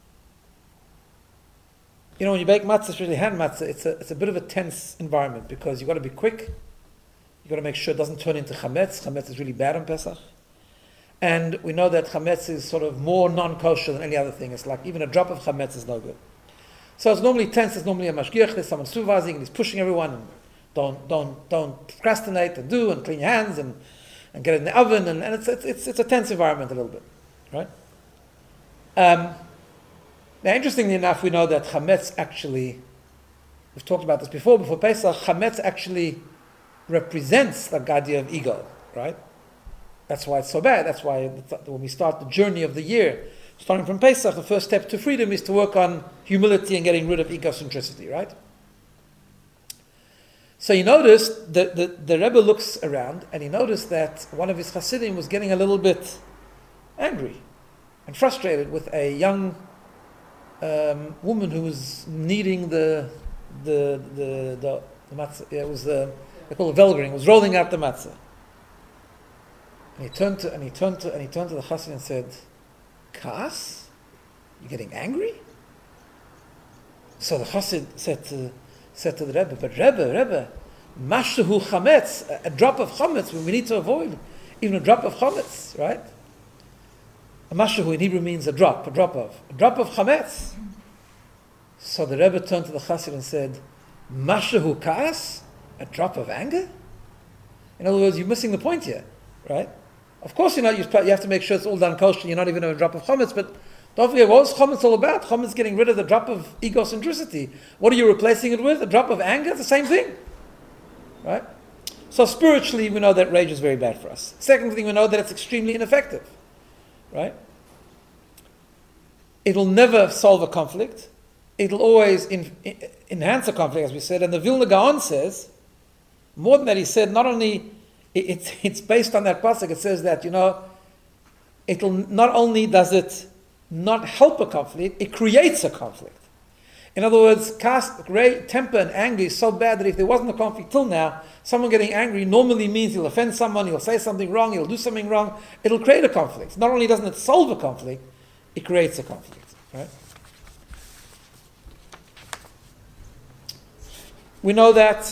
you know, when you bake matzah, especially hand matzah, it's a, it's a bit of a tense environment because you've got to be quick. You've got to make sure it doesn't turn into chametz. Chametz is really bad on Pesach. And we know that chametz is sort of more non-kosher than any other thing. It's like even a drop of chametz is no good. So it's normally tense. It's normally a mashgiach. There's someone supervising and he's pushing everyone. And don't, don't, don't procrastinate and do and clean your hands and, and get it in the oven. And, and it's, it's, it's, it's a tense environment a little bit, right? Um, Now, interestingly enough, we know that chametz actually, we've talked about this before, before Pesach, chametz actually represents the idea of ego, right? That's why it's so bad. That's why when we start the journey of the year, starting from Pesach, the first step to freedom is to work on humility and getting rid of egocentricity, right? So you notice that the, the Rebbe looks around and he noticed that one of his Hasidim was getting a little bit angry and frustrated with a young Um, woman who was kneading the the the the, the matzah. Yeah, it was the they call it velgering. Was rolling out the matzah. And he turned to and he turned to and he turned to the chassid and said, "Kas, you're getting angry?" So the chassid said to said to the Rebbe, "But Rebbe, Rebbe, mashahu chametz, a, a drop of chametz. We need to avoid even a drop of chametz, right?" A mashahu in Hebrew means a drop, a drop of, a drop of chametz. So the Rebbe turned to the chassid and said, Mashahu kas, a drop of anger? In other words, you're missing the point here, right? Of course, you know, you have to make sure it's all done kosher, you're not even a drop of chametz, but don't forget, what was chametz all about? Chametz getting rid of the drop of egocentricity. What are you replacing it with? A drop of anger? It's the same thing, right? So spiritually, we know that rage is very bad for us. Second thing, we know that it's extremely ineffective, right? It'll never solve a conflict. It'll always in, in, enhance a conflict, as we said. And the Vilna Gaon says, more than that, he said, not only, it, it's, it's based on that pasuk, it says that, you know, it'll, not only does it not help a conflict, it creates a conflict. In other words, cast, great temper and anger is so bad that if there wasn't a conflict till now, someone getting angry normally means he'll offend someone, he'll say something wrong, he'll do something wrong. It'll create a conflict. Not only doesn't it solve a conflict, it creates a conflict. Right? We know that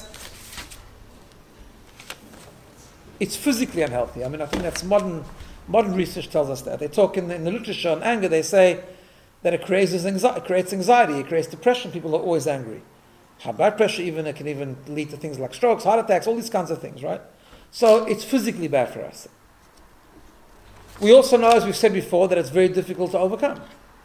it's physically unhealthy. I mean, I think that's modern modern research tells us that. They talk in the, in the literature on anger, they say that it creates anxiety, it creates anxiety, it creates depression. People are always angry. High blood pressure even, it can even lead to things like strokes, heart attacks, all these kinds of things, right? So it's physically bad for us. We also know, as we've said before, that it's very difficult to overcome.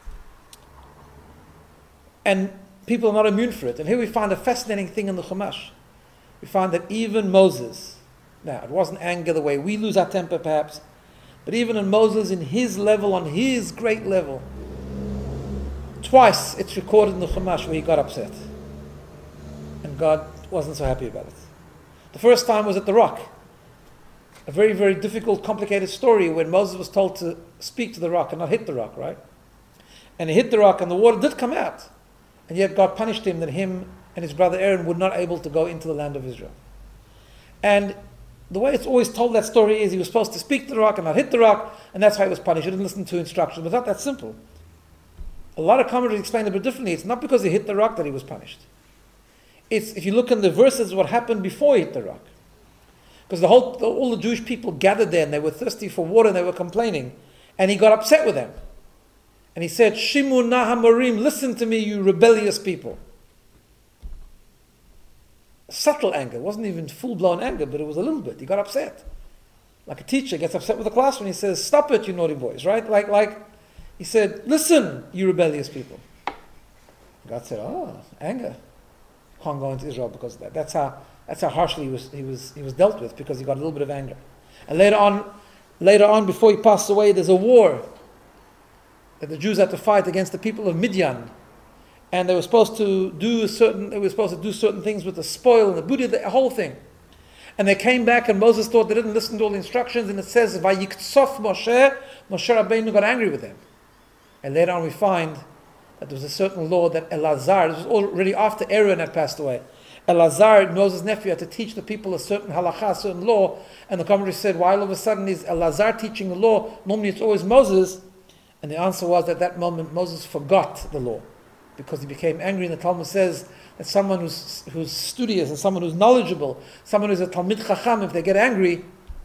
And people are not immune for it. And here we find a fascinating thing in the Chumash. We find that even Moses, now it wasn't anger the way we lose our temper perhaps, but even in Moses, in his level, on his great level, twice it's recorded in the Chumash where he got upset. And God wasn't so happy about it. The first time was at the rock. A very, very difficult, complicated story when Moses was told to speak to the rock and not hit the rock, right? And he hit the rock and the water did come out. And yet God punished him that him and his brother Aaron were not able to go into the land of Israel. And the way it's always told that story is he was supposed to speak to the rock and not hit the rock, and that's how he was punished. He didn't listen to instructions. But it's not that simple. A lot of commentators explain it a bit differently. It's not because he hit the rock that he was punished. It's, if you look in the verses, what happened before he hit the rock. Because the whole, the, all the Jewish people gathered there and they were thirsty for water and they were complaining. And he got upset with them. And he said, Shimu Nahamorim, listen to me, you rebellious people. Subtle anger. It wasn't even full-blown anger, but it was a little bit. He got upset. Like a teacher gets upset with the class when he says, stop it, you naughty boys, right? Like, like he said, listen, you rebellious people. God said, oh, anger. Can't go into Israel because of that. That's how, that's how harshly he was, he was, he was dealt with, because he got a little bit of anger. And later on, later on, before he passed away, there's a war that the Jews had to fight against the people of Midian. And they were supposed to do certain, they were supposed to do certain things with the spoil and the booty, the whole thing. And they came back and Moses thought they didn't listen to all the instructions, and it says, Vayiktsov Moshe, Moshe Rabbeinu got angry with them. And later on we find that there was a certain law that Elazar, this was already after Aaron had passed away, Elazar, Moses' nephew, had to teach the people a certain halakha, a certain law, and the commentary said, why all of a sudden is Elazar teaching the law? Normally it's always Moses. And the answer was that at that moment Moses forgot the law, because he became angry. And the Talmud says that someone who's, who's studious and someone who's knowledgeable, someone who's a Talmid Chacham, if they get angry,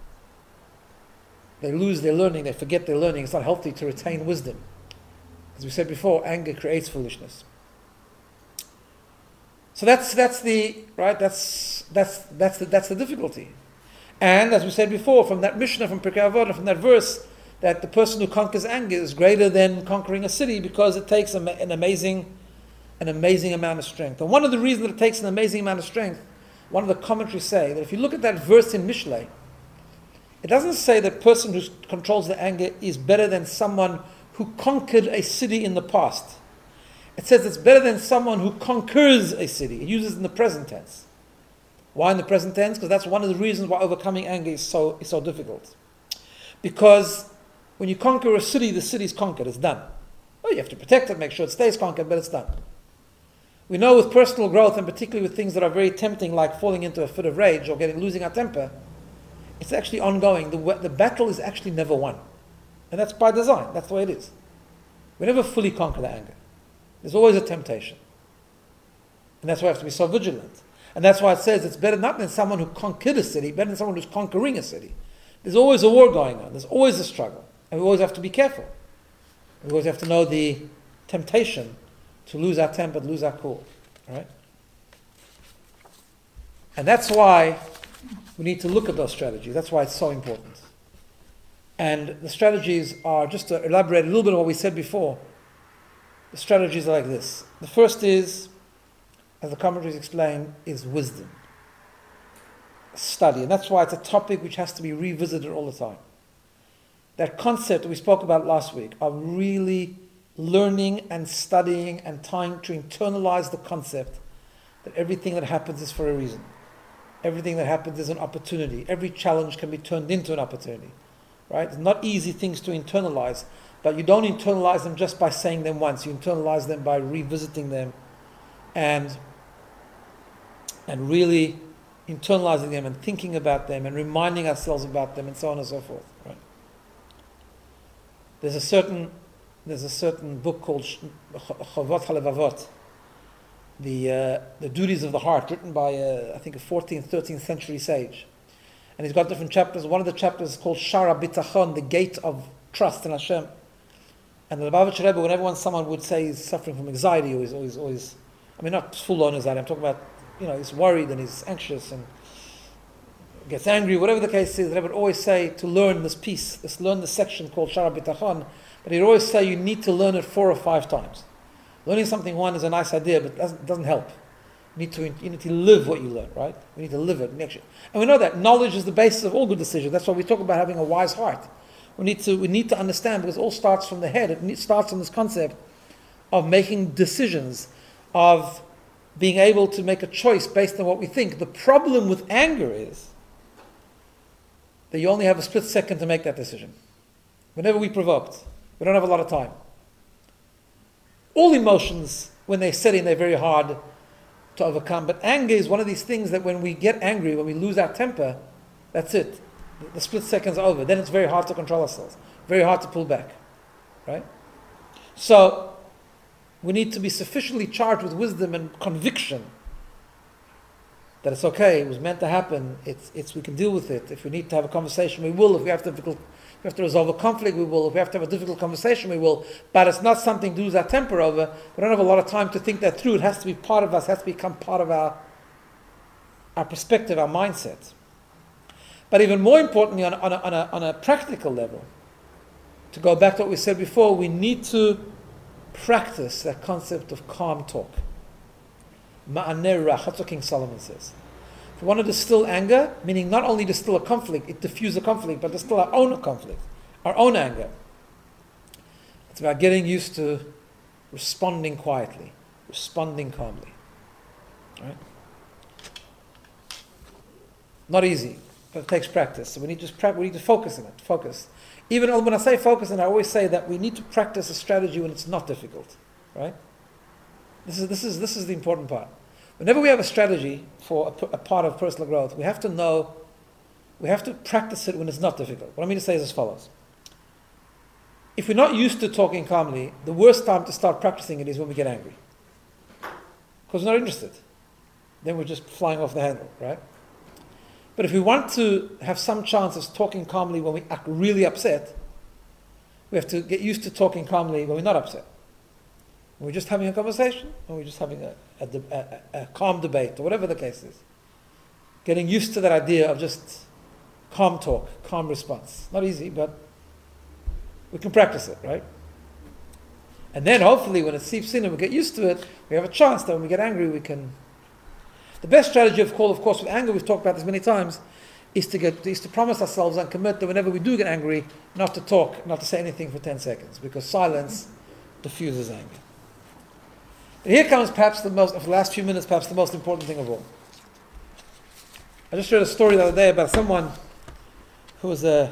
they lose their learning, they forget their learning. It's not healthy to retain wisdom. As we said before, anger creates foolishness. So that's that's the right. That's that's that's the, that's the difficulty. And as we said before, from that Mishnah, from Pirkei Avot, from that verse, that the person who conquers anger is greater than conquering a city, because it takes an amazing, an amazing amount of strength. And one of the reasons that it takes an amazing amount of strength, one of the commentaries say that if you look at that verse in Mishlei, it doesn't say that person who controls the anger is better than someone who conquered a city in the past. It says it's better than someone who conquers a city. It uses it in the present tense. Why in the present tense? Because that's one of the reasons why overcoming anger is so, is so difficult. Because when you conquer a city, the city is conquered, it's done. Well, you have to protect it, make sure it stays conquered, but it's done. We know with personal growth, and particularly with things that are very tempting, like falling into a fit of rage or getting losing our temper, it's actually ongoing. The, the battle is actually never won. And that's by design, that's the way it is. We never fully conquer the anger. There's always a temptation. And that's why we have to be so vigilant. And that's why it says it's better not than someone who conquered a city, better than someone who's conquering a city. There's always a war going on, there's always a struggle. And we always have to be careful. We always have to know the temptation to lose our temper, to lose our cool. Right? And that's why we need to look at those strategies. That's why it's so important. And the strategies are, just to elaborate a little bit on what we said before, the strategies are like this. The first is, as the commentaries explain, is wisdom. Study. And that's why it's a topic which has to be revisited all the time. That concept that we spoke about last week of really learning and studying and trying to internalize the concept that everything that happens is for a reason. Everything that happens is an opportunity. Every challenge can be turned into an opportunity. Right? It's not easy things to internalize, but you don't internalize them just by saying them once. You internalize them by revisiting them and, and really internalizing them and thinking about them and reminding ourselves about them and so on and so forth. Right? There's a certain there's a certain book called Chovot HaLevavot, the uh, the duties of the heart, written by uh, I think a fourteenth, thirteenth century sage, and he's got different chapters. One of the chapters is called Shara Bitachon, the gate of trust in Hashem. And the Lubavitcher Rebbe, whenever someone would say he's suffering from anxiety, or he's always, always, I mean, not full on anxiety. I'm talking about, you know, he's worried and he's anxious and gets angry, whatever the case is. The Rebbe would always say to learn this piece, this learn this section called Shara Bitachon. But he'd always say you need to learn it four or five times. Learning something one is a nice idea, but it doesn't, doesn't help. You need, to, you need to live what you learn, right? We need to live it. And we know that knowledge is the basis of all good decisions. That's why we talk about having a wise heart. We need to, we need to understand, because it all starts from the head. It starts from this concept of making decisions, of being able to make a choice based on what we think. The problem with anger is that you only have a split second to make that decision. Whenever we provoked, we don't have a lot of time. All emotions, when they set in, they're very hard to overcome. But anger is one of these things that when we get angry, when we lose our temper, that's it. The split second's over. Then it's very hard to control ourselves. Very hard to pull back. Right? So, we need to be sufficiently charged with wisdom and conviction that it's okay, it was meant to happen, it's, it's, we can deal with it. If we need to have a conversation, we will. If we have difficult, if we have to resolve a conflict, we will. If we have to have a difficult conversation, we will. But it's not something to lose our temper over. We don't have a lot of time to think that through. It has to be part of us, it has to become part of our, our perspective, our mindset. But even more importantly, on a, on, a, on, a, on a practical level, to go back to what we said before, we need to practice that concept of calm talk. Ma'aneh rach, that's what King Solomon says. If we want to distill anger, meaning not only distill a conflict, it diffuse a conflict, but distill our own conflict, our own anger. It's about getting used to responding quietly, responding calmly. Right? Not easy, but it takes practice. So we need to pra- we need to focus on it. Focus. Even when I say focus, and I always say that we need to practice a strategy when it's not difficult. Right? This is, this is, this is the important part. Whenever we have a strategy for a, a part of personal growth, we have to know, we have to practice it when it's not difficult. What I mean to say is as follows. If we're not used to talking calmly, the worst time to start practicing it is when we get angry. Because we're not interested. Then we're just flying off the handle, right? But if we want to have some chance of talking calmly when we act really upset, we have to get used to talking calmly when we're not upset. When we're just having a conversation, or we're just having a, a, a, a calm debate, or whatever the case is. Getting used to that idea of just calm talk, calm response. Not easy, but we can practice it, right? And then hopefully when it seeps in and we get used to it, we have a chance that when we get angry we can... The best strategy of call, of course, with anger, we've talked about this many times, is to get is to promise ourselves and commit that whenever we do get angry, not to talk, not to say anything for ten seconds, because silence diffuses anger. And here comes perhaps the most, for the last few minutes, perhaps the most important thing of all. I just read a story the other day about someone who was a,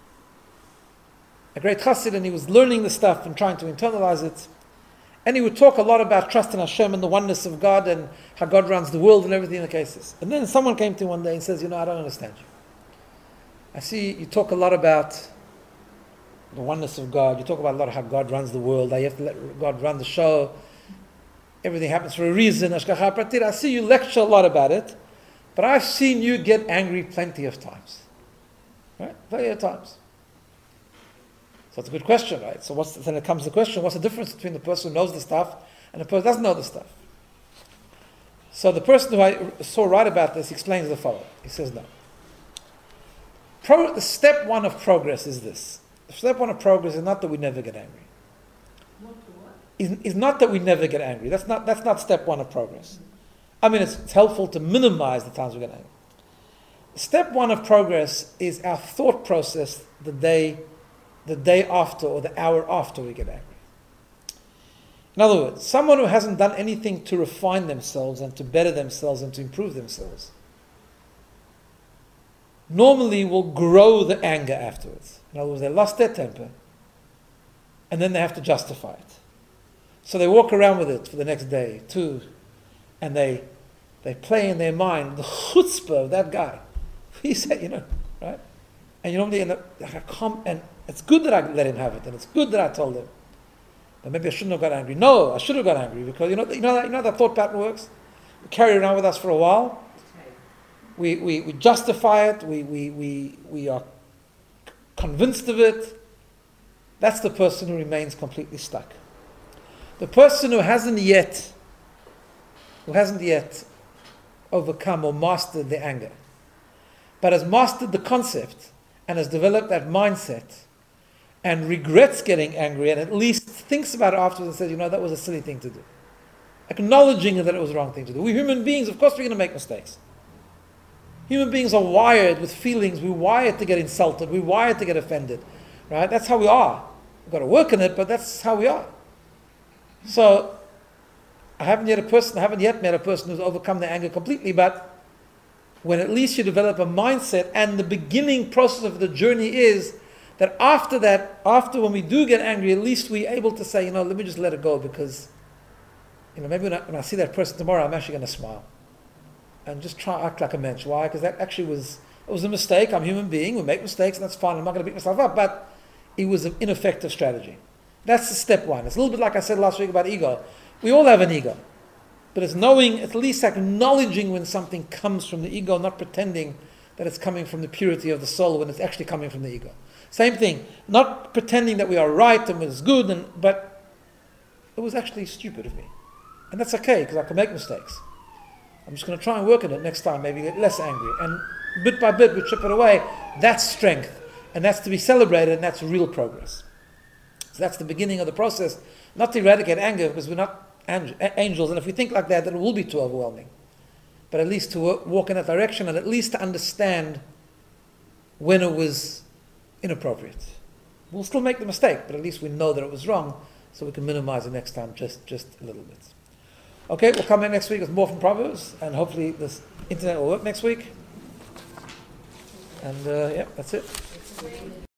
a great chassid, and he was learning the stuff and trying to internalize it. And he would talk a lot about trust in Hashem and the oneness of God and how God runs the world and everything in the cases. And then someone came to him one day and says, you know, I don't understand you. I see you talk a lot about the oneness of God. You talk about a lot of how God runs the world, how you have to let God run the show. Everything happens for a reason. I see you lecture a lot about it, but I've seen you get angry plenty of times. Right? Plenty of times. So it's a good question, right? So what's the, then it comes to the question, what's the difference between the person who knows the stuff and the person who doesn't know the stuff? So the person who I saw write about this explains the following. He says, no. Pro, the step one of progress is this. Step one of progress is not that we never get angry. Not to what? Is, is not that we never get angry. That's not, that's not step one of progress. I mean, it's, it's helpful to minimize the times we get angry. Step one of progress is our thought process the day, the day after or the hour after we get angry. In other words, someone who hasn't done anything to refine themselves and to better themselves and to improve themselves normally will grow the anger afterwards. In other words, they lost their temper and then they have to justify it. So they walk around with it for the next day, too, and they they play in their mind the chutzpah of that guy. He said, you know, right? And you normally end up, like, I come, and it's good that I let him have it, and it's good that I told him. But maybe I shouldn't have got angry. No, I should have got angry because you know, you know that you know that thought pattern works. We carry it around with us for a while. We we, we justify it. We we we we are convinced of it. That's the person who remains completely stuck. The person who hasn't yet, who hasn't yet overcome or mastered the anger, but has mastered the concept and has developed that mindset and regrets getting angry and at least thinks about it afterwards and says, you know, that was a silly thing to do. Acknowledging that it was the wrong thing to do. We're human beings, of course we're going to make mistakes. Human beings are wired with feelings. We're wired to get insulted. We're wired to get offended. Right? That's how we are. We've got to work on it, but that's how we are. So, I haven't yet a person, I haven't yet met a person who's overcome their anger completely, but when at least you develop a mindset, and the beginning process of the journey is that after that, after when we do get angry, at least we're able to say, you know, let me just let it go because, you know, maybe when I, when I see that person tomorrow, I'm actually going to smile and just try to act like a mensch. Why? Because that actually was, it was a mistake. I'm a human being. We make mistakes, and that's fine. I'm not going to beat myself up, but it was an ineffective strategy. That's the step one. It's a little bit like I said last week about ego. We all have an ego. But it's knowing, at least acknowledging when something comes from the ego, not pretending that it's coming from the purity of the soul when it's actually coming from the ego. Same thing, not pretending that we are right and it's good, and, but it was actually stupid of me. And that's okay, because I can make mistakes. I'm just going to try and work on it next time, maybe get less angry. And bit by bit, we chip it away. That's strength. And that's to be celebrated, and that's real progress. So that's the beginning of the process. Not to eradicate anger, because we're not angels, and if we think like that, then it will be too overwhelming. But at least to walk in that direction, and at least to understand when it was inappropriate. We'll still make the mistake, but at least we know that it was wrong, so we can minimize it next time just, just a little bit. Okay, we'll come back next week with more from Proverbs, and hopefully this internet will work next week. And uh, yeah, that's it.